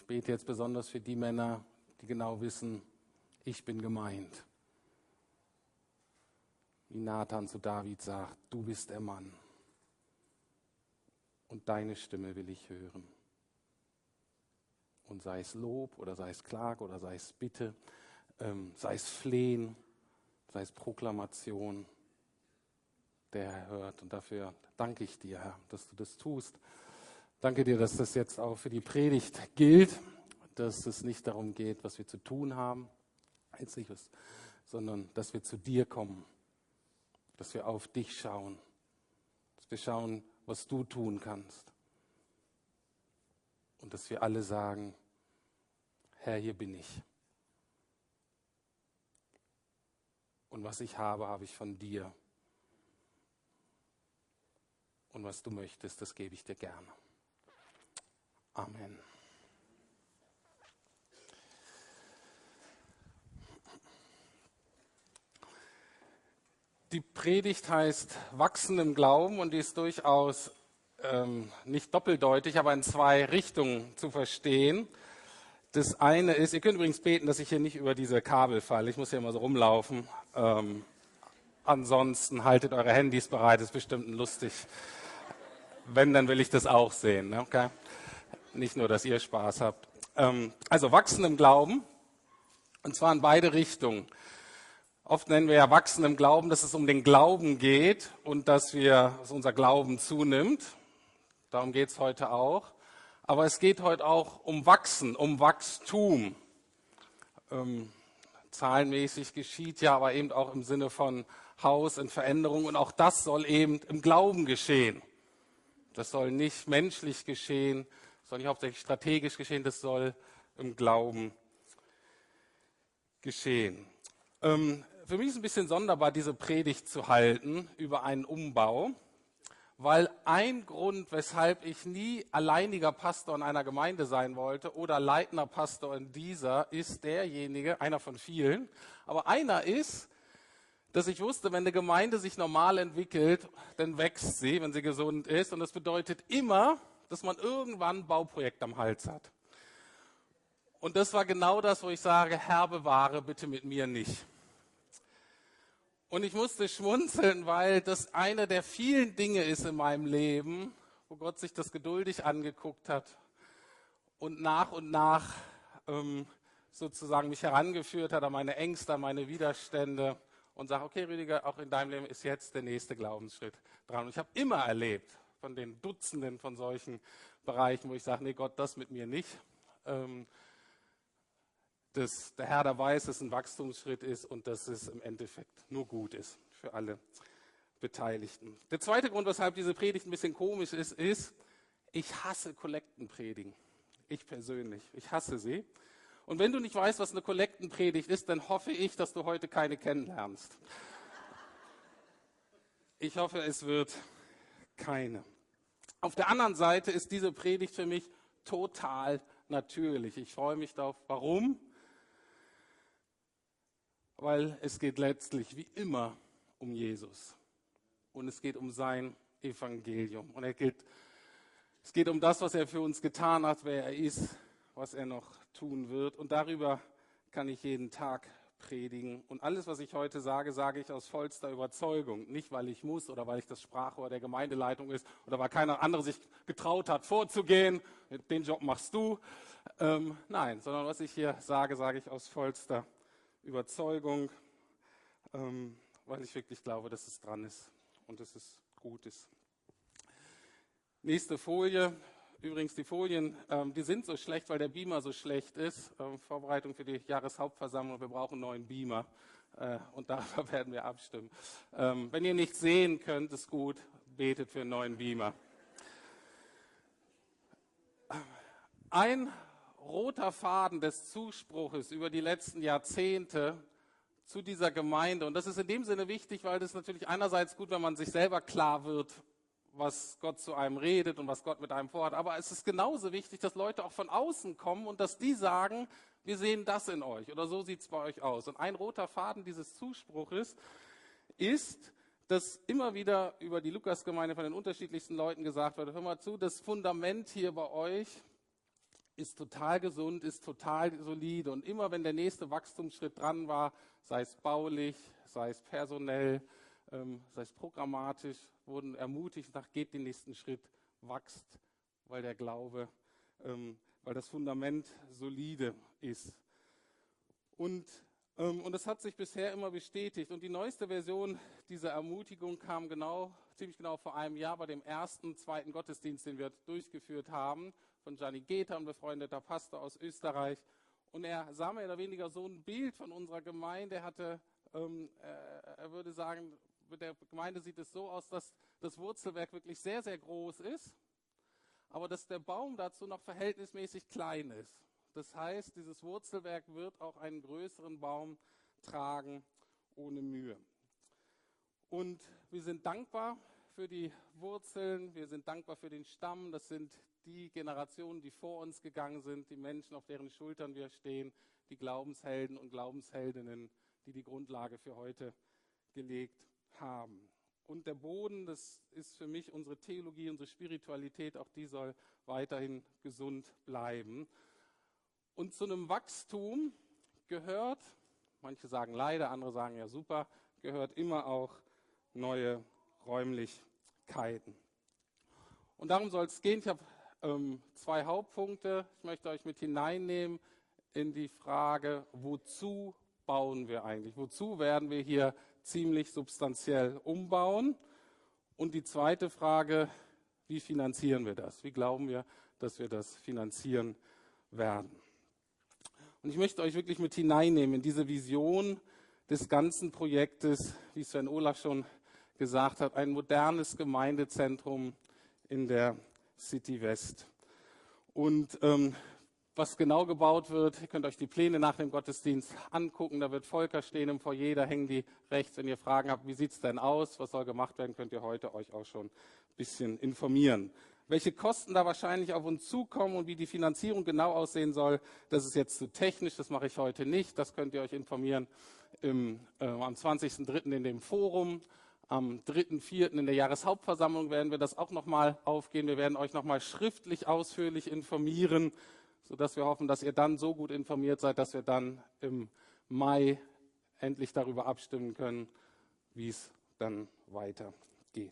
Ich bete jetzt besonders für die Männer, die genau wissen, ich bin gemeint. Wie Nathan zu David sagt, du bist der Mann. Und deine Stimme will ich hören. Und sei es Lob oder sei es Klage oder sei es Bitte, sei es Flehen, sei es Proklamation, der Herr hört. Und dafür danke ich dir, Herr, dass du das tust. Danke dir, dass das jetzt auch für die Predigt gilt, dass es nicht darum geht, was wir zu tun haben, sondern dass wir zu dir kommen, dass wir auf dich schauen, dass wir schauen, was du tun kannst. Und dass wir alle sagen, Herr, hier bin ich. Und was ich habe, habe ich von dir. Und was du möchtest, das gebe ich dir gerne. Amen. Die Predigt heißt Wachsen im Glauben und die ist durchaus nicht doppeldeutig, aber in zwei Richtungen zu verstehen. Das eine ist, ihr könnt übrigens beten, dass ich hier nicht über diese Kabel falle. Ich muss hier immer so rumlaufen. Ansonsten haltet eure Handys bereit, ist bestimmt lustig. Wenn, dann will ich das auch sehen. Ne? Okay? Nicht nur, dass ihr Spaß habt. Also Wachsen im Glauben, und zwar in beide Richtungen. Oft nennen wir ja Wachsen im Glauben, dass es um den Glauben geht und dass unser Glauben zunimmt. Darum geht es heute auch. Aber es geht heute auch um Wachsen, um Wachstum. Zahlenmäßig geschieht ja, aber eben auch im Sinne von Haus in Veränderung. Und auch das soll eben im Glauben geschehen. Das soll nicht menschlich geschehen, das soll nicht hauptsächlich strategisch geschehen, das soll im Glauben geschehen. Für mich ist es ein bisschen sonderbar, diese Predigt zu halten über einen Umbau, weil ein Grund, weshalb ich nie alleiniger Pastor in einer Gemeinde sein wollte oder leitender Pastor in dieser, ist derjenige, einer von vielen, aber einer ist, dass ich wusste, wenn eine Gemeinde sich normal entwickelt, dann wächst sie, wenn sie gesund ist. Und das bedeutet immer, dass man irgendwann ein Bauprojekt am Hals hat. Und das war genau das, wo ich sage, Herr, bewahre bitte mit mir nicht. Und ich musste schmunzeln, weil das eine der vielen Dinge ist in meinem Leben, wo Gott sich das geduldig angeguckt hat und nach sozusagen mich herangeführt hat an meine Ängste, an meine Widerstände und sagt, okay Rüdiger, auch in deinem Leben ist jetzt der nächste Glaubensschritt dran. Und ich habe immer erlebt von den Dutzenden von solchen Bereichen, wo ich sage, nee Gott, das mit mir nicht. Dass der Herr da weiß, dass es ein Wachstumsschritt ist und dass es im Endeffekt nur gut ist für alle Beteiligten. Der zweite Grund, weshalb diese Predigt ein bisschen komisch ist, ich hasse Kollektenpredigen. Ich persönlich, ich hasse sie. Und wenn du nicht weißt, was eine Kollektenpredigt ist, dann hoffe ich, dass du heute keine kennenlernst. Ich hoffe, es wird keine. Auf der anderen Seite ist diese Predigt für mich total natürlich. Ich freue mich darauf. Warum? Weil es geht letztlich wie immer um Jesus. Und es geht um sein Evangelium. Und es geht um das, was er für uns getan hat, wer er ist, was er noch tun wird. Und darüber kann ich jeden Tag predigen. Und alles, was ich heute sage, sage ich aus vollster Überzeugung. Nicht, weil ich muss oder weil ich das Sprachrohr der Gemeindeleitung ist oder weil keiner andere sich getraut hat, vorzugehen. Den Job machst du. Nein, sondern was ich hier sage, sage ich aus vollster Überzeugung, weil ich wirklich glaube, dass es dran ist und dass es gut ist. Nächste Folie. Übrigens, die Folien, die sind so schlecht, weil der Beamer so schlecht ist. Vorbereitung für die Jahreshauptversammlung, wir brauchen einen neuen Beamer und darüber werden wir abstimmen. Wenn ihr nichts sehen könnt, ist gut, betet für einen neuen Beamer. Ein roter Faden des Zuspruches über die letzten Jahrzehnte zu dieser Gemeinde, und das ist in dem Sinne wichtig, weil das natürlich einerseits gut, wenn man sich selber klar wird, was Gott zu einem redet und was Gott mit einem vorhat. Aber es ist genauso wichtig, dass Leute auch von außen kommen und dass die sagen, wir sehen das in euch oder so sieht es bei euch aus. Und ein roter Faden dieses Zuspruches ist, dass immer wieder über die Lukasgemeinde von den unterschiedlichsten Leuten gesagt wird, hör mal zu, das Fundament hier bei euch ist total gesund, ist total solide. Und immer wenn der nächste Wachstumsschritt dran war, sei es baulich, sei es personell, sei es programmatisch, wurden ermutigt, sagt, geht den nächsten Schritt, wachst, weil der Glaube, weil das Fundament solide ist. Und das hat sich bisher immer bestätigt. Und die neueste Version dieser Ermutigung kam ziemlich genau vor einem Jahr bei dem zweiten Gottesdienst, den wir durchgeführt haben, von Gianni Geta, ein befreundeter Pastor aus Österreich. Und er sah mehr oder weniger so ein Bild von unserer Gemeinde. Er würde sagen, mit der Gemeinde sieht es so aus, dass das Wurzelwerk wirklich sehr, sehr groß ist, aber dass der Baum dazu noch verhältnismäßig klein ist. Das heißt, dieses Wurzelwerk wird auch einen größeren Baum tragen, ohne Mühe. Und wir sind dankbar für die Wurzeln, wir sind dankbar für den Stamm. Das sind die Generationen, die vor uns gegangen sind, die Menschen, auf deren Schultern wir stehen, die Glaubenshelden und Glaubensheldinnen, die die Grundlage für heute gelegt haben. Und der Boden, das ist für mich unsere Theologie, unsere Spiritualität, auch die soll weiterhin gesund bleiben. Und zu einem Wachstum gehört, manche sagen leider, andere sagen ja super, gehört immer auch neue Räumlichkeiten. Und darum soll es gehen. Ich habe 2 Hauptpunkte. Ich möchte euch mit hineinnehmen in die Frage, wozu bauen wir eigentlich? Wozu werden wir hier ziemlich substanziell umbauen? Und die zweite Frage, wie finanzieren wir das? Wie glauben wir, dass wir das finanzieren werden? Und ich möchte euch wirklich mit hineinnehmen in diese Vision des ganzen Projektes, wie Sven Olaf schon gesagt hat, ein modernes Gemeindezentrum in der City West. Und was genau gebaut wird, ihr könnt euch die Pläne nach dem Gottesdienst angucken, da wird Volker stehen im Foyer, da hängen die rechts. Wenn ihr Fragen habt, wie sieht es denn aus, was soll gemacht werden, könnt ihr heute euch auch schon ein bisschen informieren. Welche Kosten da wahrscheinlich auf uns zukommen und wie die Finanzierung genau aussehen soll, das ist jetzt zu technisch, das mache ich heute nicht. Das könnt ihr euch informieren am 20.03. in dem Forum. Am 3.04. in der Jahreshauptversammlung werden wir das auch nochmal aufgehen. Wir werden euch nochmal schriftlich ausführlich informieren, sodass wir hoffen, dass ihr dann so gut informiert seid, dass wir dann im Mai endlich darüber abstimmen können, wie es dann weitergeht.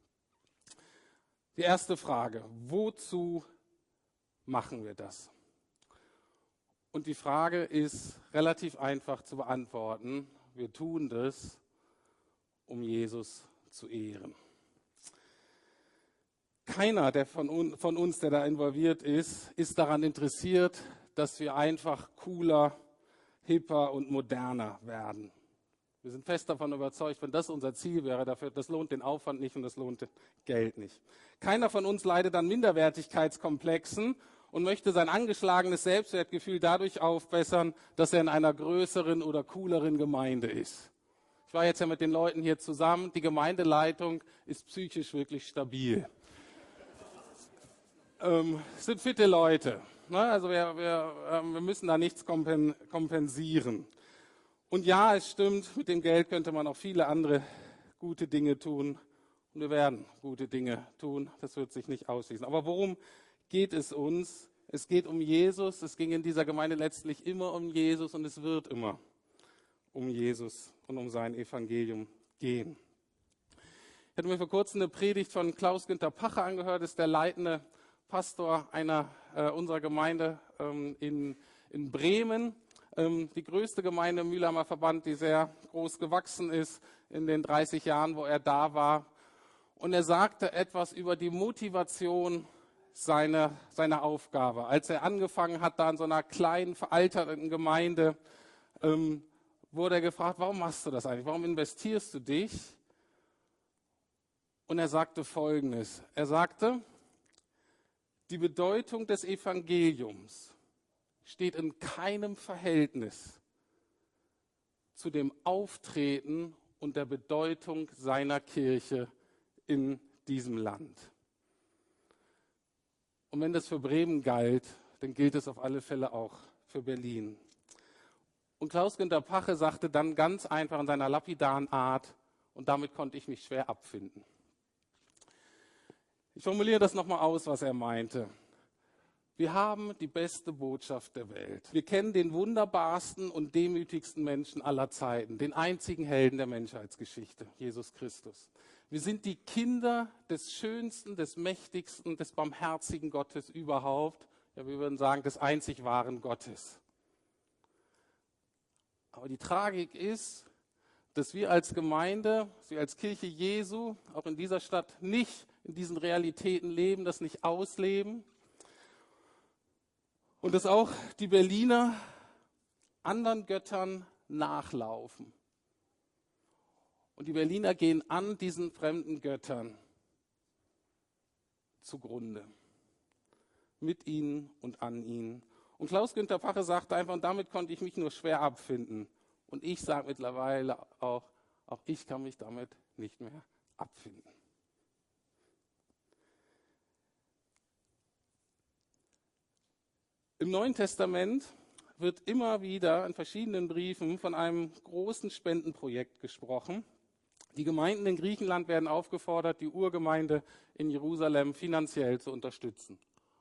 Die erste Frage, wozu machen wir das? Und die Frage ist relativ einfach zu beantworten. Wir tun das, um Jesus zu ehren. Keiner von uns, der da involviert ist, ist daran interessiert, dass wir einfach cooler, hipper und moderner werden. Wir sind fest davon überzeugt, wenn das unser Ziel wäre, das lohnt den Aufwand nicht und das lohnt das Geld nicht. Keiner von uns leidet an Minderwertigkeitskomplexen und möchte sein angeschlagenes Selbstwertgefühl dadurch aufbessern, dass er in einer größeren oder cooleren Gemeinde ist. Ich war jetzt ja mit den Leuten hier zusammen. Die Gemeindeleitung ist psychisch wirklich stabil. Es sind fitte Leute. Ne? Also wir müssen da nichts kompensieren. Und ja, es stimmt, mit dem Geld könnte man auch viele andere gute Dinge tun. Und wir werden gute Dinge tun. Das wird sich nicht ausschließen. Aber worum geht es uns? Es geht um Jesus. Es ging in dieser Gemeinde letztlich immer um Jesus und es wird immer um Jesus und um sein Evangelium gehen. Ich hatte mir vor kurzem eine Predigt von Klaus-Günther Pacher angehört, das ist der leitende Pastor einer unserer Gemeinde in Bremen. Die größte Gemeinde im Mühlheimer Verband, die sehr groß gewachsen ist in den 30 Jahren, wo er da war. Und er sagte etwas über die Motivation seiner Aufgabe. Als er angefangen hat, da in so einer kleinen, veralterten Gemeinde, wurde er gefragt, warum machst du das eigentlich? Warum investierst du dich? Und er sagte Folgendes. Er sagte, die Bedeutung des Evangeliums steht in keinem Verhältnis zu dem Auftreten und der Bedeutung seiner Kirche in diesem Land. Und wenn das für Bremen galt, dann gilt es auf alle Fälle auch für Berlin. Und Klaus-Günther Pache sagte dann ganz einfach in seiner lapidaren Art, und damit konnte ich mich schwer abfinden. Ich formuliere das nochmal aus, was er meinte. Wir haben die beste Botschaft der Welt. Wir kennen den wunderbarsten und demütigsten Menschen aller Zeiten, den einzigen Helden der Menschheitsgeschichte, Jesus Christus. Wir sind die Kinder des schönsten, des mächtigsten, des barmherzigen Gottes überhaupt. Ja, wir würden sagen, des einzig wahren Gottes. Aber die Tragik ist, dass wir als Gemeinde, dass wir als Kirche Jesu auch in dieser Stadt nicht in diesen Realitäten leben, das nicht ausleben. Und dass auch die Berliner anderen Göttern nachlaufen. Und die Berliner gehen an diesen fremden Göttern zugrunde. Mit ihnen und an ihnen. Und Klaus-Günther Pache sagt einfach, und damit konnte ich mich nur schwer abfinden. Und ich sage mittlerweile auch ich kann mich damit nicht mehr abfinden. Im Neuen Testament wird immer wieder in verschiedenen Briefen von einem großen Spendenprojekt gesprochen. Die Gemeinden in Griechenland werden aufgefordert, die Urgemeinde in Jerusalem finanziell zu unterstützen.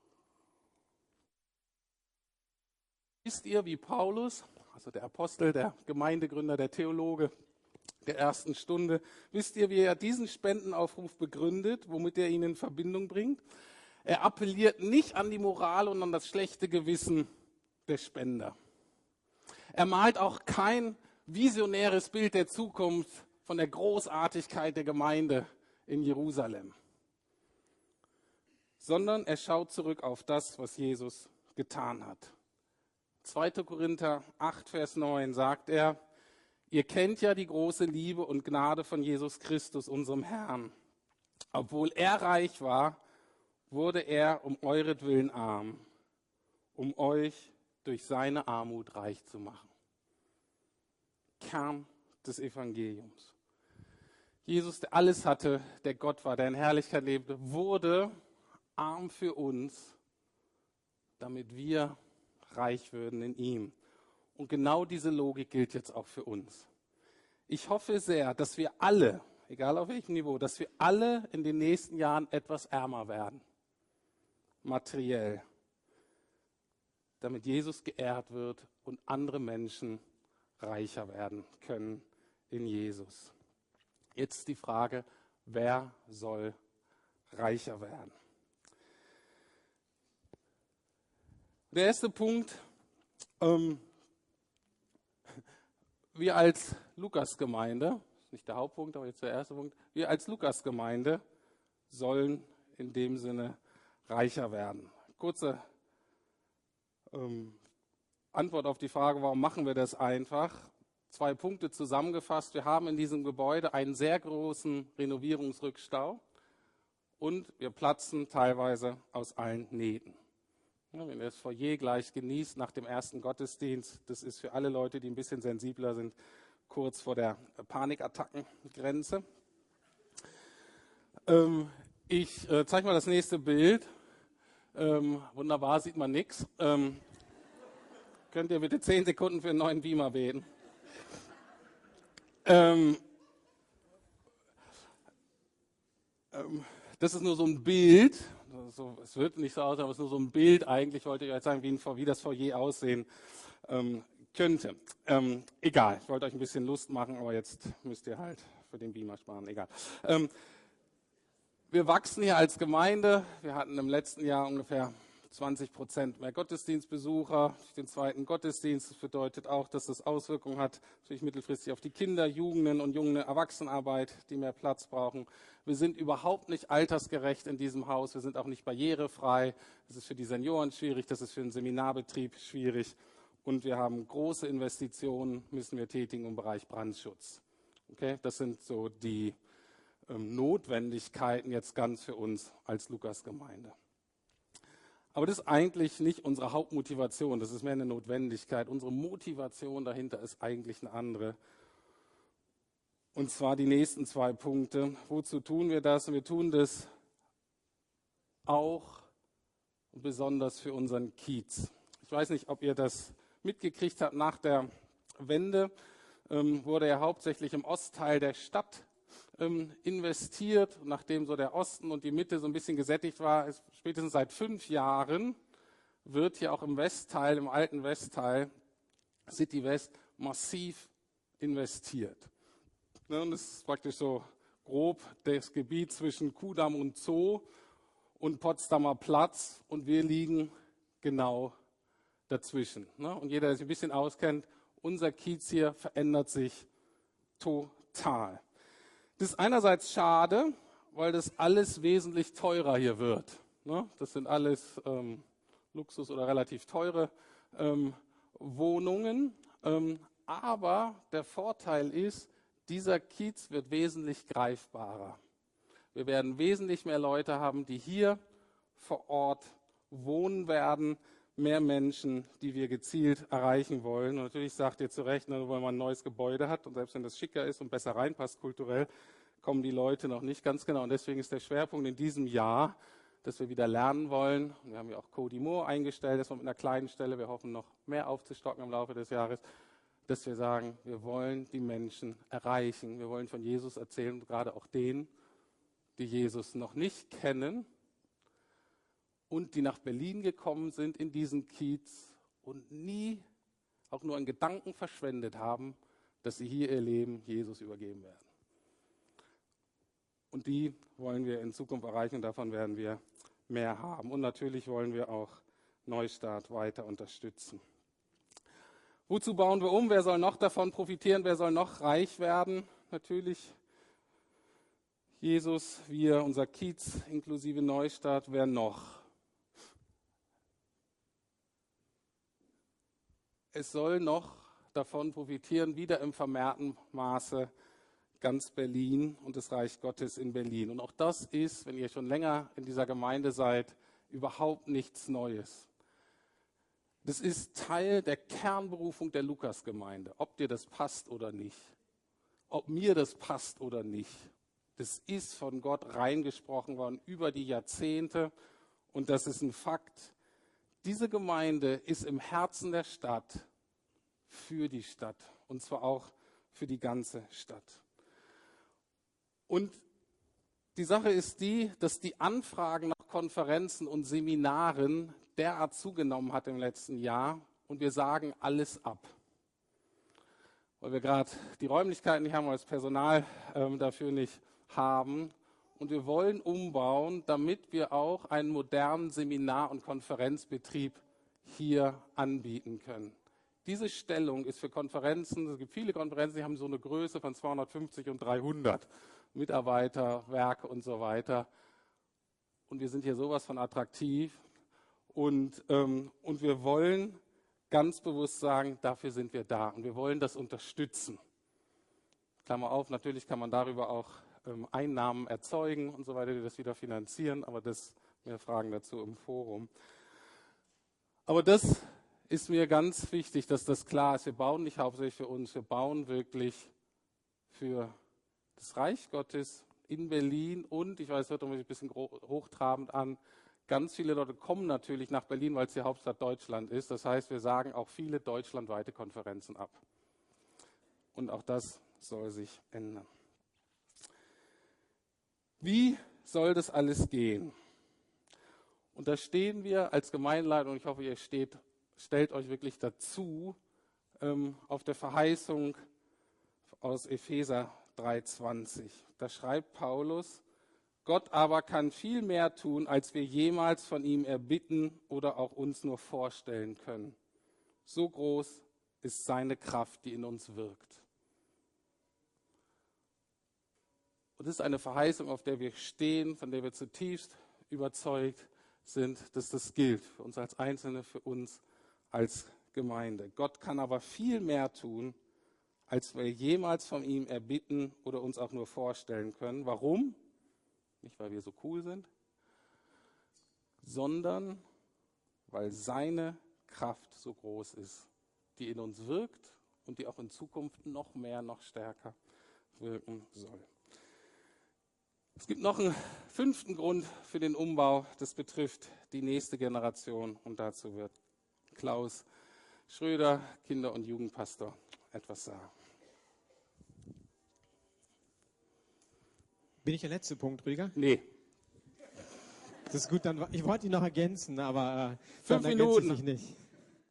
Wisst ihr, wie Paulus, also der Apostel, der Gemeindegründer, der Theologe der ersten Stunde, wisst ihr, wie er diesen Spendenaufruf begründet, womit er ihn in Verbindung bringt? Er appelliert nicht an die Moral und an das schlechte Gewissen der Spender. Er malt auch kein visionäres Bild der Zukunft von der Großartigkeit der Gemeinde in Jerusalem, sondern er schaut zurück auf das, was Jesus getan hat. 2. Korinther 8, Vers 9 sagt er, ihr kennt ja die große Liebe und Gnade von Jesus Christus, unserem Herrn. Obwohl er reich war, wurde er um euretwillen arm, um euch durch seine Armut reich zu machen. Kern des Evangeliums. Jesus, der alles hatte, der Gott war, der in Herrlichkeit lebte, wurde arm für uns, damit wir reich würden in ihm. Und genau diese Logik gilt jetzt auch für uns. Ich hoffe sehr, dass wir alle, egal auf welchem Niveau, dass wir alle in den nächsten Jahren etwas ärmer werden. Materiell. Damit Jesus geehrt wird und andere Menschen reicher werden können in Jesus. Jetzt die Frage, wer soll reicher werden? Der erste Punkt, wir als Lukas-Gemeinde, nicht der Hauptpunkt, aber jetzt der erste Punkt, wir als Lukas-Gemeinde sollen in dem Sinne reicher werden. Kurze Antwort auf die Frage, warum machen wir das einfach? 2 Punkte zusammengefasst. Wir haben in diesem Gebäude einen sehr großen Renovierungsrückstau und wir platzen teilweise aus allen Nähten. Ja, wenn ihr das Foyer gleich genießt nach dem ersten Gottesdienst, das ist für alle Leute, die ein bisschen sensibler sind, kurz vor der Panikattackengrenze. Ich zeige mal das nächste Bild. Wunderbar, sieht man nichts. Könnt ihr bitte 10 Sekunden für einen neuen Beamer beten? Das ist nur so ein Bild. Es wird nicht so aussehen, aber es ist nur so ein Bild. Eigentlich wollte ich euch sagen, wie das Foyer aussehen könnte. Egal, ich wollte euch ein bisschen Lust machen, aber jetzt müsst ihr halt für den Beamer sparen. Egal. Wir wachsen hier als Gemeinde. Wir hatten im letzten Jahr ungefähr 20% mehr Gottesdienstbesucher durch den zweiten Gottesdienst. Das bedeutet auch, dass das Auswirkungen hat, natürlich mittelfristig auf die Kinder, Jugenden und junge Erwachsenenarbeit, die mehr Platz brauchen. Wir sind überhaupt nicht altersgerecht in diesem Haus. Wir sind auch nicht barrierefrei. Das ist für die Senioren schwierig, das ist für den Seminarbetrieb schwierig. Und wir haben große Investitionen, müssen wir tätigen im Bereich Brandschutz. Okay? Das sind so die Notwendigkeiten jetzt ganz für uns als Lukas-Gemeinde. Aber das ist eigentlich nicht unsere Hauptmotivation, das ist mehr eine Notwendigkeit. Unsere Motivation dahinter ist eigentlich eine andere. Und zwar die nächsten 2 Punkte. Wozu tun wir das? Und wir tun das auch und besonders für unseren Kiez. Ich weiß nicht, ob ihr das mitgekriegt habt. Nach der Wende wurde ja hauptsächlich im Ostteil der Stadt investiert. Nachdem so der Osten und die Mitte so ein bisschen gesättigt war, ist spätestens seit 5 Jahren wird hier auch im Westteil, im alten Westteil, City West, massiv investiert. Ne, und das ist praktisch so grob das Gebiet zwischen Kudamm und Zoo und Potsdamer Platz und wir liegen genau dazwischen. Ne? Und jeder, der sich ein bisschen auskennt, unser Kiez hier verändert sich total. Das ist einerseits schade, weil das alles wesentlich teurer hier wird. Ne? Das sind alles Luxus- oder relativ teure Wohnungen. Aber der Vorteil ist, dieser Kiez wird wesentlich greifbarer. Wir werden wesentlich mehr Leute haben, die hier vor Ort wohnen werden, mehr Menschen, die wir gezielt erreichen wollen. Und natürlich sagt ihr zu Recht, nur weil man ein neues Gebäude hat und selbst wenn das schicker ist und besser reinpasst kulturell, kommen die Leute noch nicht ganz genau. Und deswegen ist der Schwerpunkt in diesem Jahr, dass wir wieder lernen wollen. Und wir haben ja auch Cody Moore eingestellt, das war mit einer kleinen Stelle. Wir hoffen noch mehr aufzustocken im Laufe des Jahres, dass wir sagen, wir wollen die Menschen erreichen. Wir wollen von Jesus erzählen, gerade auch denen, die Jesus noch nicht kennen und die nach Berlin gekommen sind in diesen Kiez und nie auch nur einen Gedanken verschwendet haben, dass sie hier ihr Leben Jesus übergeben werden. Und die wollen wir in Zukunft erreichen und davon werden wir mehr haben. Und natürlich wollen wir auch Neustart weiter unterstützen. Wozu bauen wir um? Wer soll noch davon profitieren? Wer soll noch reich werden? Natürlich Jesus, wir, unser Kiez inklusive Neustart. Wer noch? Es soll noch davon profitieren, wieder im vermehrten Maße ganz Berlin und das Reich Gottes in Berlin. Und auch das ist, wenn ihr schon länger in dieser Gemeinde seid, überhaupt nichts Neues. Das ist Teil der Kernberufung der Lukasgemeinde, ob dir das passt oder nicht, ob mir das passt oder nicht. Das ist von Gott reingesprochen worden über die Jahrzehnte und das ist ein Fakt. Diese Gemeinde ist im Herzen der Stadt für die Stadt und zwar auch für die ganze Stadt. Und die Sache ist die, dass die Anfragen nach Konferenzen und Seminaren derart zugenommen hat im letzten Jahr und wir sagen alles ab. Weil wir gerade die Räumlichkeiten nicht haben, weil das Personal dafür nicht haben. Und wir wollen umbauen, damit wir auch einen modernen Seminar- und Konferenzbetrieb hier anbieten können. Diese Stellung ist für Konferenzen, es gibt viele Konferenzen, die haben so eine Größe von 250 und 300 Mitarbeiter, Werke und so weiter. Und wir sind hier sowas von attraktiv. Und wir wollen ganz bewusst sagen, dafür sind wir da. Und wir wollen das unterstützen. Klammer auf, natürlich kann man darüber auch Einnahmen erzeugen und so weiter, die das wieder finanzieren. Aber mehr Fragen dazu im Forum. Aber das ist mir ganz wichtig, dass das klar ist. Wir bauen nicht hauptsächlich für uns, wir bauen wirklich für das Reich Gottes in Berlin. Und, ich weiß, das hört sich ein bisschen hochtrabend an, ganz viele Leute kommen natürlich nach Berlin, weil es die Hauptstadt Deutschland ist. Das heißt, wir sagen auch viele deutschlandweite Konferenzen ab. Und auch das soll sich ändern. Wie soll das alles gehen? Und da stehen wir als Gemeindeleitung, und ich hoffe, ihr stellt euch wirklich dazu, auf der Verheißung aus Epheser 3,20. Da schreibt Paulus, Gott aber kann viel mehr tun, als wir jemals von ihm erbitten oder auch uns nur vorstellen können. So groß ist seine Kraft, die in uns wirkt. Und das ist eine Verheißung, auf der wir stehen, von der wir zutiefst überzeugt sind, dass das gilt für uns als Einzelne, für uns als Gemeinde. Gott kann aber viel mehr tun, als wir jemals von ihm erbitten oder uns auch nur vorstellen können. Warum? Nicht, weil wir so cool sind, sondern weil seine Kraft so groß ist, die in uns wirkt und die auch in Zukunft noch mehr, noch stärker wirken soll. Es gibt noch einen 5. Grund für den Umbau. Das betrifft die nächste Generation und dazu wird Klaus Schröder, Kinder- und Jugendpastor, etwas sagen. Bin ich der letzte Punkt, Rüdiger? Nee. Das ist gut, dann, ich wollte ihn noch ergänzen, aber 5 dann Minuten. ergänze ich nicht.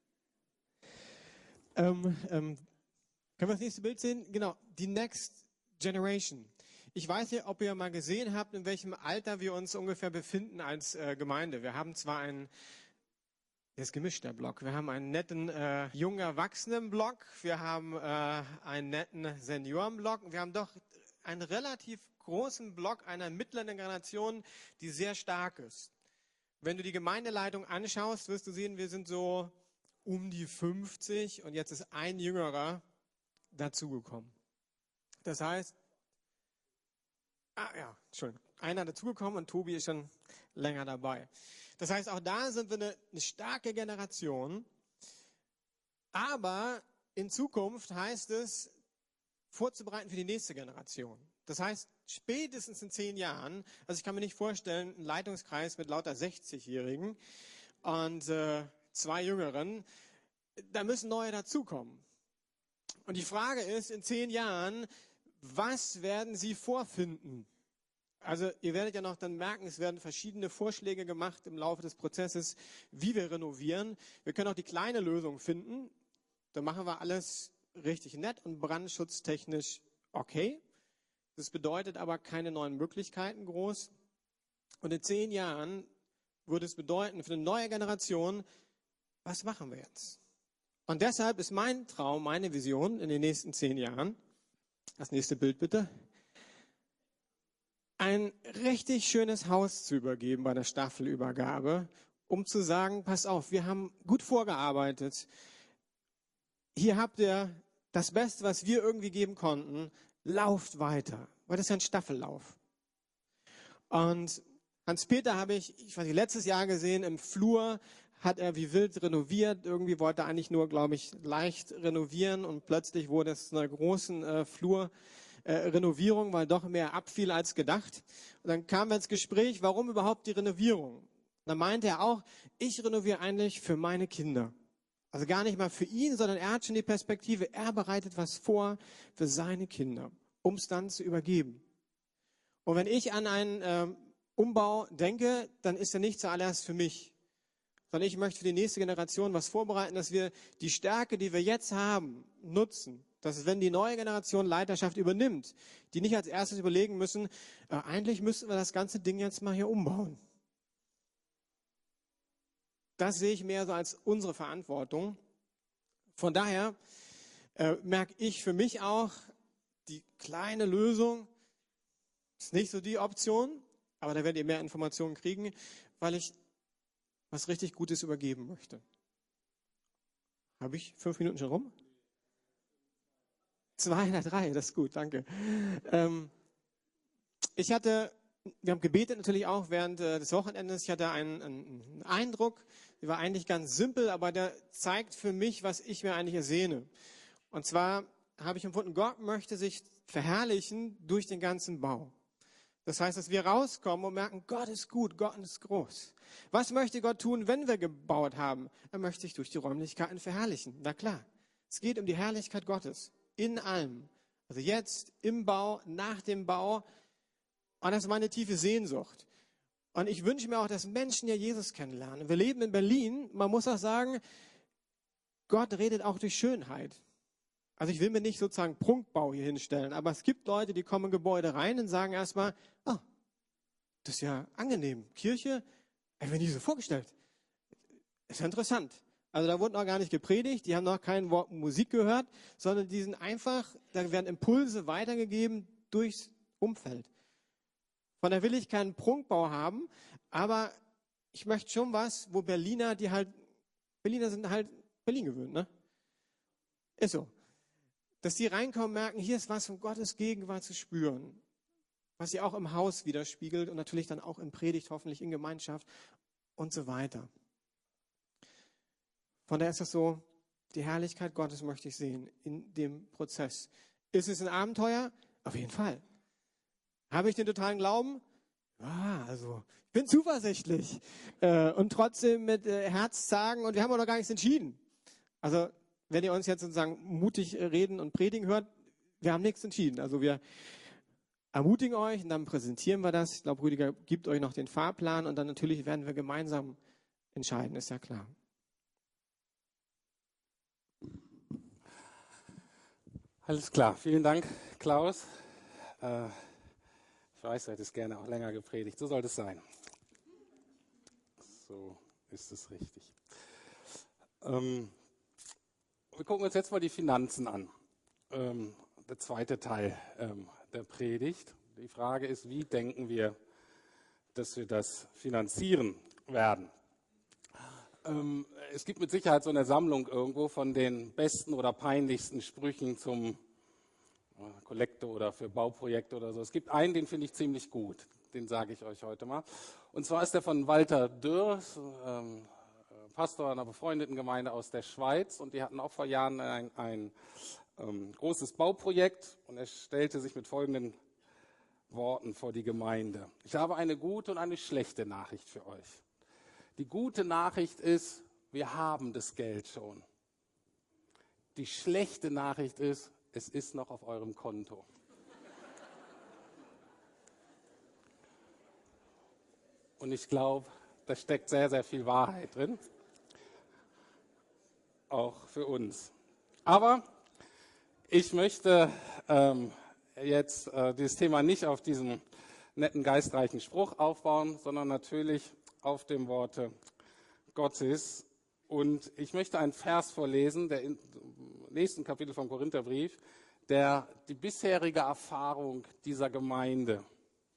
Können wir das nächste Bild sehen? Genau, die Next Generation. Ich weiß nicht, ob ihr mal gesehen habt, in welchem Alter wir uns ungefähr befinden als Gemeinde. Wir haben zwar einen, der ist gemischt, der Block. Wir haben einen netten jungen Erwachsenen-Block, wir haben einen netten Senioren-Block und wir haben doch einen relativ großen Block einer mittleren Generation, die sehr stark ist. Wenn du die Gemeindeleitung anschaust, wirst du sehen, wir sind so um die 50 und jetzt ist ein Jüngerer dazugekommen. Das heißt, Entschuldigung, einer dazugekommen und Tobi ist schon länger dabei. Das heißt, auch da sind wir eine starke Generation, aber in Zukunft heißt es, vorzubereiten für die nächste Generation. Das heißt, spätestens in 10 Jahren, also ich kann mir nicht vorstellen, einen Leitungskreis mit lauter 60-Jährigen und 2 Jüngeren, da müssen neue dazukommen. Und die Frage ist, in 10 Jahren, was werden sie vorfinden? Also ihr werdet ja noch dann merken, es werden verschiedene Vorschläge gemacht im Laufe des Prozesses, wie wir renovieren. Wir können auch die kleine Lösung finden. Da machen wir alles richtig nett und brandschutztechnisch okay. Das bedeutet aber keine neuen Möglichkeiten groß. Und in 10 Jahren würde es bedeuten für eine neue Generation, was machen wir jetzt? Und deshalb ist mein Traum, meine Vision in den nächsten 10 Jahren, das nächste Bild bitte, ein richtig schönes Haus zu übergeben bei der Staffelübergabe, um zu sagen, pass auf, wir haben gut vorgearbeitet. Hier habt ihr das Beste, was wir irgendwie geben konnten. Lauft weiter, weil das ist ja ein Staffellauf. Und Hans-Peter habe ich weiß nicht, letztes Jahr gesehen im Flur, hat er wie wild renoviert. Irgendwie wollte er eigentlich nur, glaube ich, leicht renovieren und plötzlich wurde es zu einer großen Renovierung, weil doch mehr abfiel als gedacht. Und dann kamen wir ins Gespräch, warum überhaupt die Renovierung? Dann meinte er auch, ich renoviere eigentlich für meine Kinder. Also gar nicht mal für ihn, sondern er hat schon die Perspektive, er bereitet was vor für seine Kinder, um es dann zu übergeben. Und wenn ich an einen Umbau denke, dann ist er nicht zuallererst für mich, sondern ich möchte für die nächste Generation was vorbereiten, dass wir die Stärke, die wir jetzt haben, nutzen. Dass wenn die neue Generation Leiterschaft übernimmt, die nicht als erstes überlegen müssen, eigentlich müssten wir das ganze Ding jetzt mal hier umbauen. Das sehe ich mehr so als unsere Verantwortung. Von daher merke ich für mich auch, die kleine Lösung ist nicht so die Option, aber da werdet ihr mehr Informationen kriegen, weil ich was richtig Gutes übergeben möchte. Habe ich 5 Minuten schon rum? 2 oder 3, das ist gut, danke. Wir haben gebetet natürlich auch während des Wochenendes. Ich hatte einen Eindruck, der war eigentlich ganz simpel, aber der zeigt für mich, was ich mir eigentlich ersehne. Und zwar habe ich empfunden, Gott möchte sich verherrlichen durch den ganzen Bau. Das heißt, dass wir rauskommen und merken, Gott ist gut, Gott ist groß. Was möchte Gott tun, wenn wir gebaut haben? Er möchte sich durch die Räumlichkeiten verherrlichen. Na klar, es geht um die Herrlichkeit Gottes in allem. Also jetzt, im Bau, nach dem Bau. Und das ist meine tiefe Sehnsucht. Und ich wünsche mir auch, dass Menschen ja Jesus kennenlernen. Wir leben in Berlin. Man muss auch sagen, Gott redet auch durch Schönheit. Also ich will mir nicht sozusagen Prunkbau hier hinstellen, aber es gibt Leute, die kommen in Gebäude rein und sagen erstmal, oh, das ist ja angenehm. Kirche, habe ich mir nie so vorgestellt. Ist ja interessant. Also da wurde noch gar nicht gepredigt, die haben noch kein Wort Musik gehört, sondern die sind einfach, da werden Impulse weitergegeben durchs Umfeld. Von daher will ich keinen Prunkbau haben, aber ich möchte schon was, wo Berliner sind halt Berlin gewöhnt, ne? Ist so. Dass die reinkommen, merken, hier ist was von Gottes Gegenwart zu spüren, was sie auch im Haus widerspiegelt und natürlich dann auch in Predigt, hoffentlich in Gemeinschaft und so weiter. Von daher ist das so, die Herrlichkeit Gottes möchte ich sehen in dem Prozess. Ist es ein Abenteuer? Auf jeden Fall. Habe ich den totalen Glauben? Ja, also ich bin zuversichtlich und trotzdem mit Herz sagen und wir haben auch noch gar nichts entschieden. Also wenn ihr uns jetzt sozusagen mutig reden und predigen hört, wir haben nichts entschieden. Also ermutigen euch und dann präsentieren wir das. Ich glaube, Rüdiger gibt euch noch den Fahrplan und dann natürlich werden wir gemeinsam entscheiden, ist ja klar. Alles klar, vielen Dank, Klaus. Ich weiß, du hättest gerne auch länger gepredigt. So soll es sein. So ist es richtig. Wir gucken uns jetzt mal die Finanzen an. Der zweite Teil der Predigt. Die Frage ist, wie denken wir, dass wir das finanzieren werden? Es gibt mit Sicherheit so eine Sammlung irgendwo von den besten oder peinlichsten Sprüchen zum Kollekte oder für Bauprojekte oder so. Es gibt einen, den finde ich ziemlich gut. Den sage ich euch heute mal. Und zwar ist der von Walter Dürr, Pastor einer befreundeten Gemeinde aus der Schweiz. Und die hatten auch vor Jahren ein großes Bauprojekt. Und er stellte sich mit folgenden Worten vor die Gemeinde. Ich habe eine gute und eine schlechte Nachricht für euch. Die gute Nachricht ist, wir haben das Geld schon. Die schlechte Nachricht ist, es ist noch auf eurem Konto. Und ich glaube, da steckt sehr, sehr viel Wahrheit drin. Auch für uns. Aber ich möchte jetzt dieses Thema nicht auf diesem netten, geistreichen Spruch aufbauen, sondern natürlich auf dem Worte Gottes. Und ich möchte einen Vers vorlesen, der im nächsten Kapitel vom Korintherbrief, der die bisherige Erfahrung dieser Gemeinde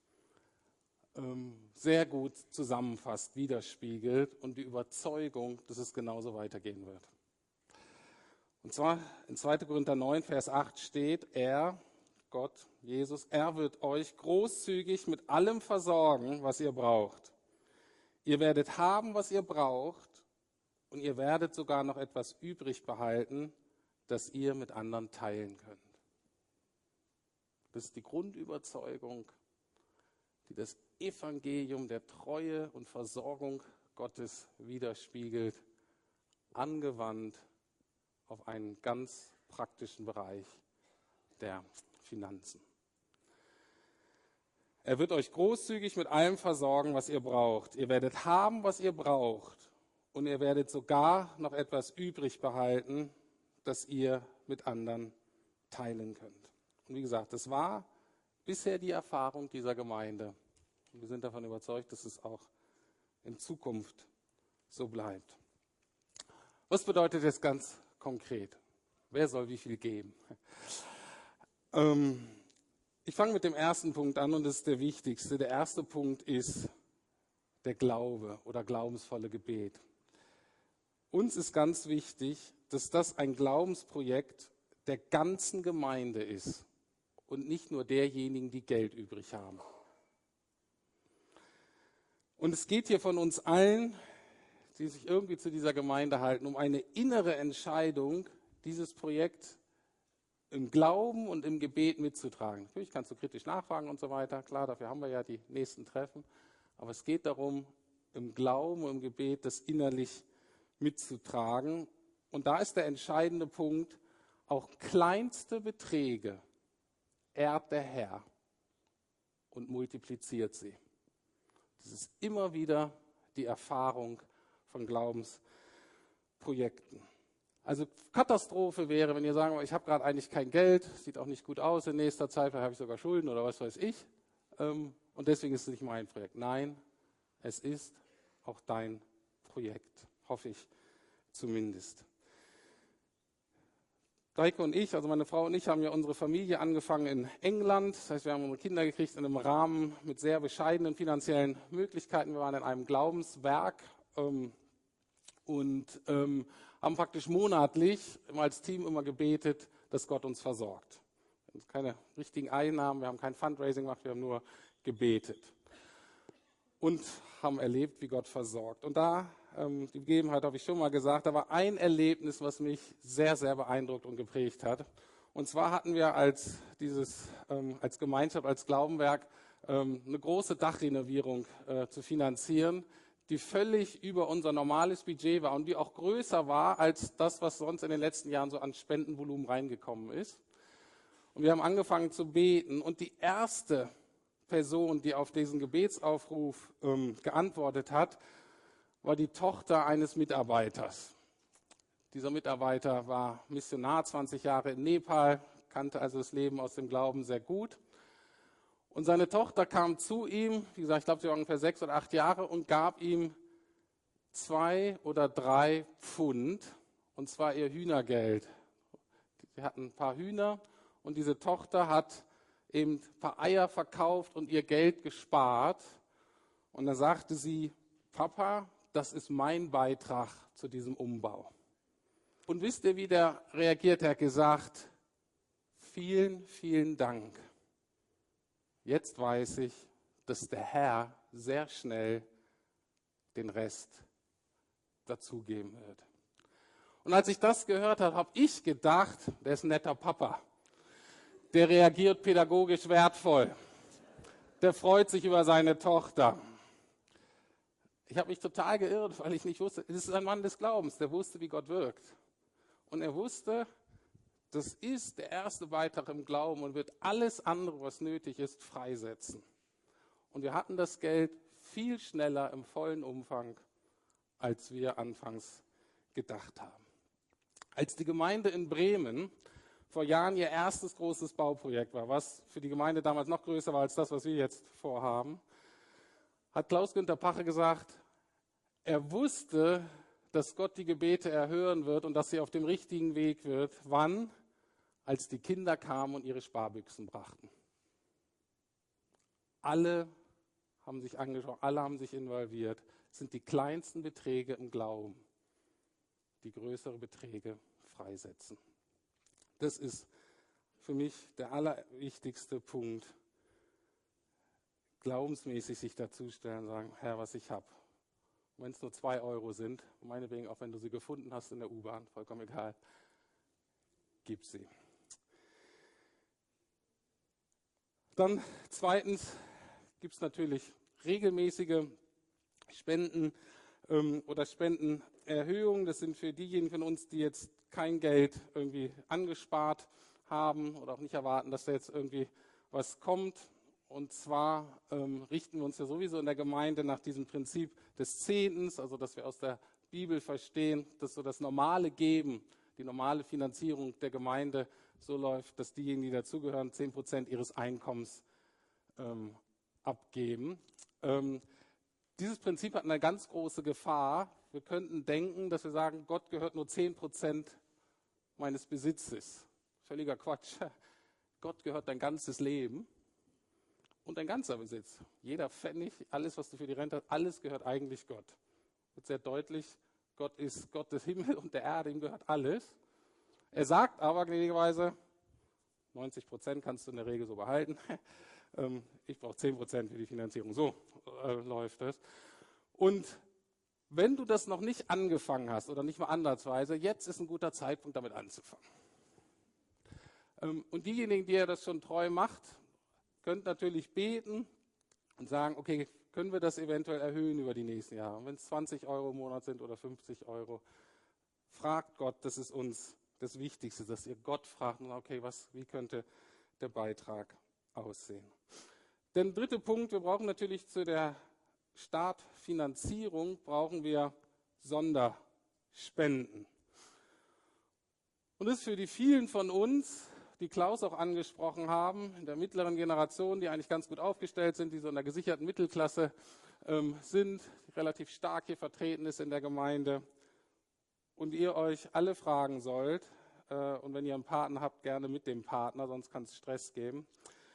sehr gut zusammenfasst, widerspiegelt und die Überzeugung, dass es genauso weitergehen wird. Und zwar in 2. Korinther 9, Vers 8 steht, er, Gott, Jesus, er wird euch großzügig mit allem versorgen, was ihr braucht. Ihr werdet haben, was ihr braucht, und ihr werdet sogar noch etwas übrig behalten, das ihr mit anderen teilen könnt. Das ist die Grundüberzeugung, die das Evangelium der Treue und Versorgung Gottes widerspiegelt, angewandt auf einen ganz praktischen Bereich der Finanzen. Er wird euch großzügig mit allem versorgen, was ihr braucht. Ihr werdet haben, was ihr braucht. Und ihr werdet sogar noch etwas übrig behalten, das ihr mit anderen teilen könnt. Und wie gesagt, das war bisher die Erfahrung dieser Gemeinde. Und wir sind davon überzeugt, dass es auch in Zukunft so bleibt. Was bedeutet das ganz konkret? Wer soll wie viel geben? Ich fange mit dem ersten Punkt an und das ist der wichtigste. Der erste Punkt ist der Glaube oder glaubensvolle Gebet. Uns ist ganz wichtig, dass das ein Glaubensprojekt der ganzen Gemeinde ist und nicht nur derjenigen, die Geld übrig haben. Und es geht hier von uns allen, die sich irgendwie zu dieser Gemeinde halten, um eine innere Entscheidung, dieses Projekt im Glauben und im Gebet mitzutragen. Natürlich kannst du kritisch nachfragen und so weiter. Klar, dafür haben wir ja die nächsten Treffen. Aber es geht darum, im Glauben und im Gebet das innerlich mitzutragen. Und da ist der entscheidende Punkt, auch kleinste Beträge ehrt der Herr und multipliziert sie. Das ist immer wieder die Erfahrung von Glaubensprojekten. Also Katastrophe wäre, wenn ihr sagen, ich habe gerade eigentlich kein Geld, sieht auch nicht gut aus in nächster Zeit, vielleicht habe ich sogar Schulden oder was weiß ich. Und deswegen ist es nicht mein Projekt. Nein, es ist auch dein Projekt, hoffe ich zumindest. Deike und ich, also meine Frau und ich, haben ja unsere Familie angefangen in England. Das heißt, wir haben unsere Kinder gekriegt in einem Rahmen mit sehr bescheidenen finanziellen Möglichkeiten. Wir waren in einem Glaubenswerk und haben praktisch monatlich als Team immer gebetet, dass Gott uns versorgt. Wir haben keine richtigen Einnahmen, wir haben kein Fundraising gemacht, wir haben nur gebetet. Und haben erlebt, wie Gott versorgt. Und da, die Begebenheit habe ich schon mal gesagt, da war ein Erlebnis, was mich sehr, sehr beeindruckt und geprägt hat. Und zwar hatten wir als Gemeinschaft, als Glaubenwerk, eine große Dachrenovierung zu finanzieren, die völlig über unser normales Budget war und die auch größer war als das, was sonst in den letzten Jahren so an Spendenvolumen reingekommen ist. Und wir haben angefangen zu beten. Und die erste Person, die auf diesen Gebetsaufruf geantwortet hat, war die Tochter eines Mitarbeiters. Dieser Mitarbeiter war Missionar, 20 Jahre in Nepal, kannte also das Leben aus dem Glauben sehr gut. Und seine Tochter kam zu ihm, wie gesagt, ich glaube, sie war ungefähr 6 oder 8 Jahre, und gab ihm 2 oder 3 Pfund, und zwar ihr Hühnergeld. Sie hatten ein paar Hühner und diese Tochter hat eben ein paar Eier verkauft und ihr Geld gespart. Und dann sagte sie, Papa, das ist mein Beitrag zu diesem Umbau. Und wisst ihr, wie der reagiert? Er hat gesagt, vielen, vielen Dank. Jetzt weiß ich, dass der Herr sehr schnell den Rest dazugeben wird. Und als ich das gehört habe, habe ich gedacht, der ist ein netter Papa. Der reagiert pädagogisch wertvoll. Der freut sich über seine Tochter. Ich habe mich total geirrt, weil ich nicht wusste, es ist ein Mann des Glaubens, der wusste, wie Gott wirkt. Und er wusste, das ist der erste Beitrag im Glauben und wird alles andere, was nötig ist, freisetzen. Und wir hatten das Geld viel schneller im vollen Umfang, als wir anfangs gedacht haben. Als die Gemeinde in Bremen vor Jahren ihr erstes großes Bauprojekt war, was für die Gemeinde damals noch größer war als das, was wir jetzt vorhaben, hat Klaus-Günther Pache gesagt, er wusste, dass Gott die Gebete erhören wird und dass sie auf dem richtigen Weg wird. Wann? Als die Kinder kamen und ihre Sparbüchsen brachten. Alle haben sich angeschaut, alle haben sich involviert. Es sind die kleinsten Beträge im Glauben, die größere Beträge freisetzen. Das ist für mich der allerwichtigste Punkt, glaubensmäßig sich dazustellen und sagen, Herr, was ich habe. Wenn es nur 2 Euro sind, meinetwegen auch wenn du sie gefunden hast in der U-Bahn, vollkommen egal, gib sie. Dann zweitens gibt es natürlich regelmäßige Spenden oder Spendenerhöhungen. Das sind für diejenigen von uns, die jetzt kein Geld irgendwie angespart haben oder auch nicht erwarten, dass da jetzt irgendwie was kommt. Und zwar richten wir uns ja sowieso in der Gemeinde nach diesem Prinzip des Zehntens, also dass wir aus der Bibel verstehen, dass so das normale Geben, die normale Finanzierung der Gemeinde so läuft, dass diejenigen, die dazugehören, 10% ihres Einkommens abgeben. Dieses Prinzip hat eine ganz große Gefahr. Wir könnten denken, dass wir sagen, Gott gehört nur 10% meines Besitzes. Völliger Quatsch. Gott gehört dein ganzes Leben und dein ganzer Besitz. Jeder Pfennig, alles, was du für die Rente hast, alles gehört eigentlich Gott. Wird sehr deutlich, Gott ist Gott des Himmels und der Erde, ihm gehört alles. Er sagt aber gnädigerweise, 90% kannst du in der Regel so behalten. Ich brauche 10% für die Finanzierung. So läuft es. Und wenn du das noch nicht angefangen hast oder nicht mal ansatzweise, jetzt ist ein guter Zeitpunkt, damit anzufangen. Und diejenigen, die das schon treu macht, könnt natürlich beten und sagen, okay, können wir das eventuell erhöhen über die nächsten Jahre? Wenn es 20 Euro im Monat sind oder 50 Euro, fragt Gott, das ist uns das Wichtigste, dass ihr Gott fragt, okay, wie könnte der Beitrag aussehen? Der dritte Punkt, wir brauchen natürlich zu der Startfinanzierung brauchen wir Sonderspenden. Und das ist für die vielen von uns, die Klaus auch angesprochen haben, in der mittleren Generation, die eigentlich ganz gut aufgestellt sind, die so in der gesicherten Mittelklasse sind, die relativ stark hier vertreten ist in der Gemeinde. Und ihr euch alle fragen sollt, und wenn ihr einen Partner habt, gerne mit dem Partner, sonst kann es Stress geben,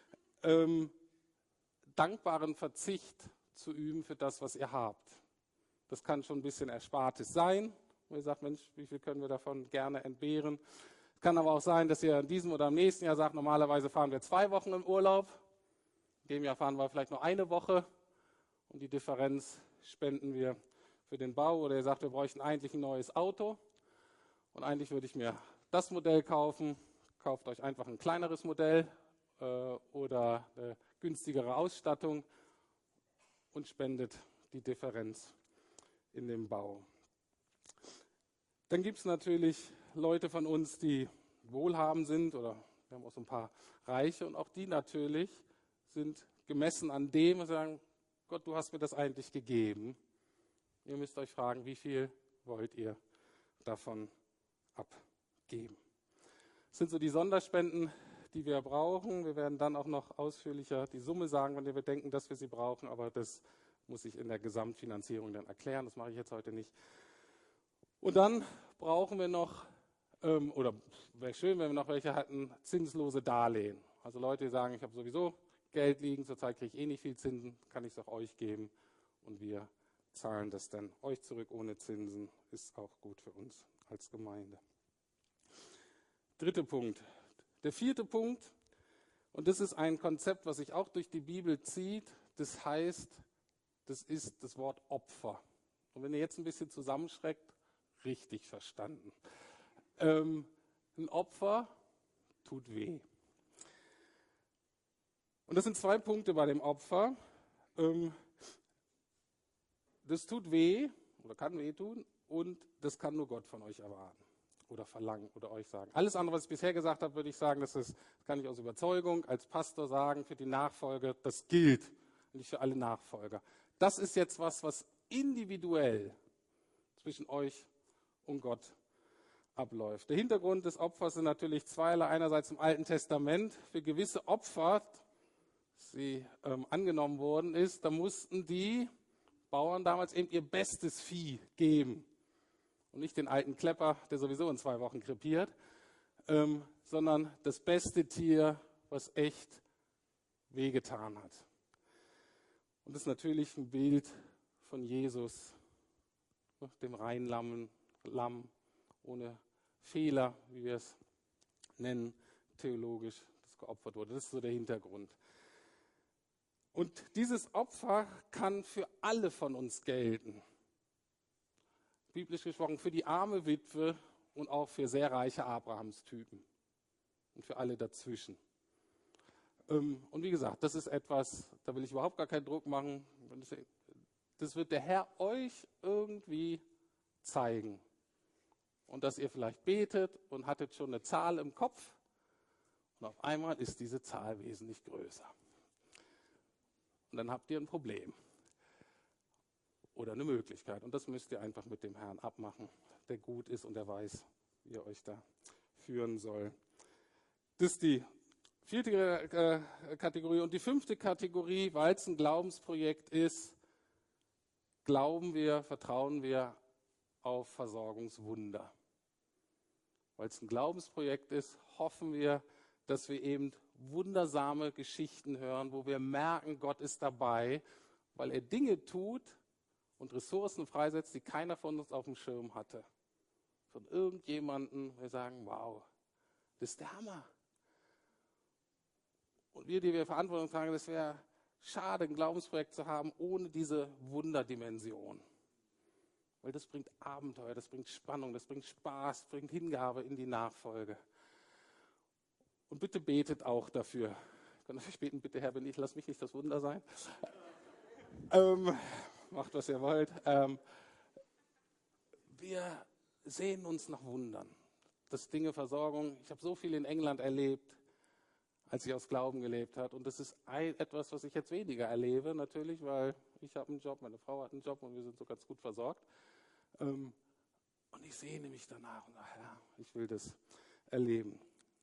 dankbaren Verzicht zu üben für das, was ihr habt. Das kann schon ein bisschen Erspartes sein, wo ihr sagt, Mensch, wie viel können wir davon gerne entbehren. Es kann aber auch sein, dass ihr in diesem oder im nächsten Jahr sagt, normalerweise fahren wir 2 Wochen im Urlaub, in dem Jahr fahren wir vielleicht nur 1 Woche und die Differenz spenden wir für den Bau. Oder ihr sagt, wir bräuchten eigentlich ein neues Auto und eigentlich würde ich mir das Modell kaufen. Kauft euch einfach ein kleineres Modell oder eine günstigere Ausstattung und spendet die Differenz in dem Bau. Dann gibt es natürlich Leute von uns, die wohlhabend sind oder Wir haben auch so ein paar Reiche und auch die natürlich sind gemessen an dem und sagen, Gott, du hast mir das eigentlich gegeben. Ihr müsst euch fragen, wie viel wollt ihr davon abgeben? Das sind so die Sonderspenden, die wir brauchen. Wir werden dann auch noch ausführlicher die Summe sagen, wenn wir denken, dass wir sie brauchen, aber das muss ich in der Gesamtfinanzierung dann erklären. Das mache ich jetzt heute nicht. Und dann brauchen wir noch, oder wäre schön, wenn wir noch welche hatten, zinslose Darlehen. Also Leute, die sagen, ich habe sowieso Geld liegen, zurzeit kriege ich eh nicht viel Zinsen, kann ich es auch euch geben und wir zahlen das dann euch zurück ohne Zinsen, ist auch gut für uns als Gemeinde. Dritter Punkt. Der vierte Punkt, und das ist ein Konzept, was sich auch durch die Bibel zieht, das heißt, das ist das Wort Opfer. Und wenn ihr jetzt ein bisschen zusammenschreckt, richtig verstanden. Ein Opfer tut weh. Und das sind zwei Punkte bei dem Opfer. Das tut weh oder kann weh tun und das kann nur Gott von euch erwarten oder verlangen oder euch sagen. Alles andere, was ich bisher gesagt habe, würde ich sagen, das kann ich aus Überzeugung als Pastor sagen, für die Nachfolge, das gilt, nicht für alle Nachfolger. Das ist jetzt was individuell zwischen euch und Gott abläuft. Der Hintergrund des Opfers sind natürlich zweierlei. Einerseits im Alten Testament für gewisse Opfer, die angenommen worden ist, da mussten die Bauern damals eben ihr bestes Vieh geben. Und nicht den alten Klepper, der sowieso in 2 Wochen krepiert, sondern das beste Tier, was echt wehgetan hat. Und das ist natürlich ein Bild von Jesus, dem reinen Lamm ohne Fehler, wie wir es nennen, theologisch, das geopfert wurde. Das ist so der Hintergrund. Und dieses Opfer kann für alle von uns gelten. Biblisch gesprochen für die arme Witwe und auch für sehr reiche Abrahamstypen und für alle dazwischen. Und wie gesagt, das ist etwas, da will ich überhaupt gar keinen Druck machen. Das wird der Herr euch irgendwie zeigen. Und dass ihr vielleicht betet und hattet schon eine Zahl im Kopf und auf einmal ist diese Zahl wesentlich größer. Und dann habt ihr ein Problem oder eine Möglichkeit. Und das müsst ihr einfach mit dem Herrn abmachen, der gut ist und der weiß, wie er euch da führen soll. Das ist die 4. Kategorie. Und die 5. Kategorie, weil es ein Glaubensprojekt ist, glauben wir, vertrauen wir auf Versorgungswunder. Weil es ein Glaubensprojekt ist, hoffen wir, dass wir eben wundersame Geschichten hören, wo wir merken, Gott ist dabei, weil er Dinge tut und Ressourcen freisetzt, die keiner von uns auf dem Schirm hatte. Von irgendjemandem, wir sagen, wow, das ist der Hammer. Und wir, die wir Verantwortung tragen, das wäre schade, ein Glaubensprojekt zu haben ohne diese Wunderdimension. Weil das bringt Abenteuer, das bringt Spannung, das bringt Spaß, das bringt Hingabe in die Nachfolge. Und bitte betet auch dafür. Ich kann natürlich beten, bitte Herr, lass mich nicht das Wunder sein. Macht, was ihr wollt. Wir sehen uns nach Wundern. Das Dinge Versorgung. Ich habe so viel in England erlebt, als ich aus Glauben gelebt habe. Und das ist etwas, was ich jetzt weniger erlebe, natürlich, weil ich habe einen Job, meine Frau hat einen Job und wir sind so ganz gut versorgt. Und ich sehne mich danach und sage, ja, ich will das erleben.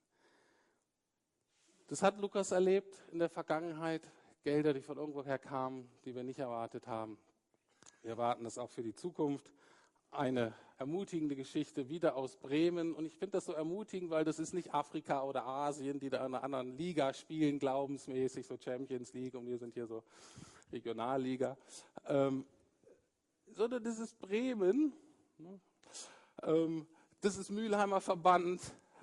Das hat Lukas erlebt in der Vergangenheit. Gelder, die von irgendwoher kamen, die wir nicht erwartet haben. Wir erwarten das auch für die Zukunft. Eine ermutigende Geschichte wieder aus Bremen. Und ich finde das so ermutigend, weil das ist nicht Afrika oder Asien, die da in einer anderen Liga spielen, glaubensmäßig, so Champions League und wir sind hier so Regionalliga. Sondern das ist Bremen. Das ist Mülheimer Verband.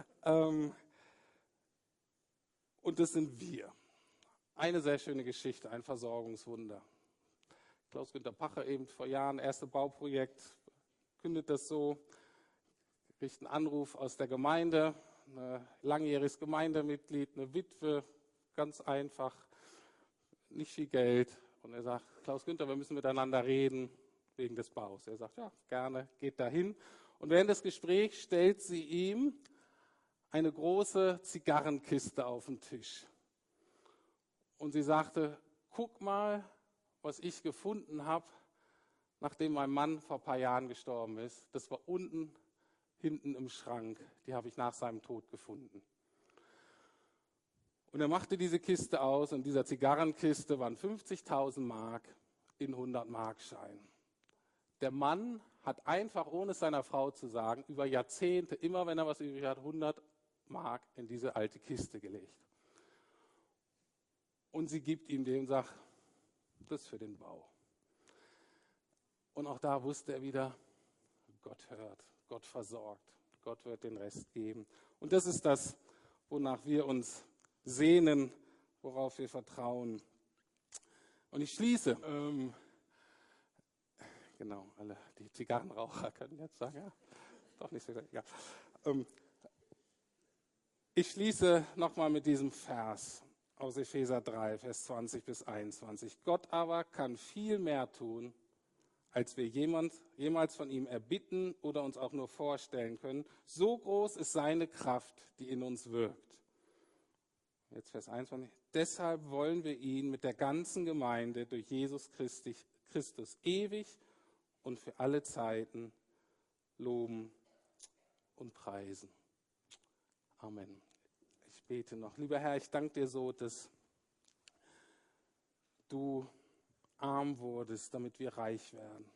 Und das sind wir. Eine sehr schöne Geschichte, ein Versorgungswunder. Klaus-Günter Pacher eben vor Jahren, erste Bauprojekt, kündet das so, kriegt einen Anruf aus der Gemeinde, ein langjähriges Gemeindemitglied, eine Witwe, ganz einfach, nicht viel Geld. Und er sagt, Klaus-Günter, wir müssen miteinander reden wegen des Baus. Er sagt, ja, gerne, geht dahin. Und während des Gesprächs stellt sie ihm eine große Zigarrenkiste auf dem Tisch. Und sie sagte, guck mal, was ich gefunden habe, nachdem mein Mann vor ein paar Jahren gestorben ist. Das war unten, hinten im Schrank. Die habe ich nach seinem Tod gefunden. Und er machte diese Kiste aus und in dieser Zigarrenkiste waren 50.000 Mark in 100-Mark-Scheinen. Der Mann hat einfach, ohne es seiner Frau zu sagen, über Jahrzehnte, immer wenn er was übrig hat, 100 Mark in diese alte Kiste gelegt. Und sie gibt ihm den und sagt, das ist für den Bau. Und auch da wusste er wieder, Gott hört, Gott versorgt, Gott wird den Rest geben. Und das ist das, wonach wir uns sehnen, worauf wir vertrauen. Und ich schließe, genau, alle die Zigarrenraucher können jetzt sagen, ja, doch nicht so, ja. Ich schließe nochmal mit diesem Vers aus Epheser 3, Vers 20 bis 21. Gott aber kann viel mehr tun, als wir jemals von ihm erbitten oder uns auch nur vorstellen können. So groß ist seine Kraft, die in uns wirkt. Jetzt Vers 21. Deshalb wollen wir ihn mit der ganzen Gemeinde durch Jesus Christus ewig und für alle Zeiten loben und preisen. Amen. Ich bete noch. Lieber Herr, ich danke dir so, dass du arm wurdest, damit wir reich werden.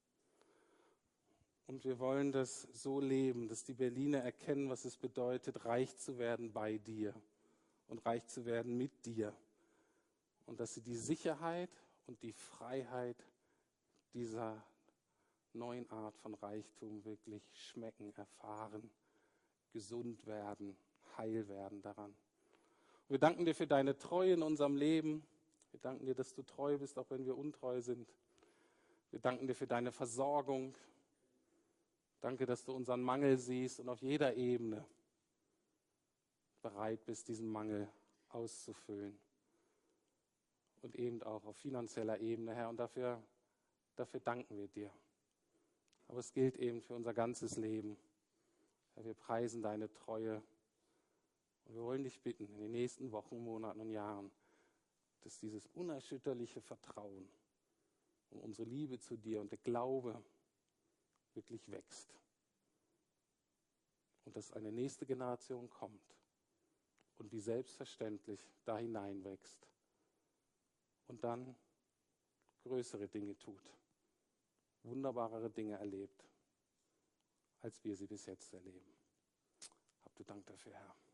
Und wir wollen das so leben, dass die Berliner erkennen, was es bedeutet, reich zu werden bei dir und reich zu werden mit dir. Und dass sie die Sicherheit und die Freiheit dieser neuen Art von Reichtum wirklich schmecken, erfahren, gesund werden, heil werden daran. Und wir danken dir für deine Treue in unserem Leben. Wir danken dir, dass du treu bist, auch wenn wir untreu sind. Wir danken dir für deine Versorgung. Danke, dass du unseren Mangel siehst und auf jeder Ebene bereit bist, diesen Mangel auszufüllen. Und eben auch auf finanzieller Ebene, Herr. Und dafür danken wir dir. Aber es gilt eben für unser ganzes Leben. Herr, wir preisen deine Treue. Und wir wollen dich bitten, in den nächsten Wochen, Monaten und Jahren, dass dieses unerschütterliche Vertrauen und unsere Liebe zu dir und der Glaube wirklich wächst. Und dass eine nächste Generation kommt und wie selbstverständlich da hineinwächst und dann größere Dinge tut, wunderbarere Dinge erlebt, als wir sie bis jetzt erleben. Hab du Dank dafür, Herr.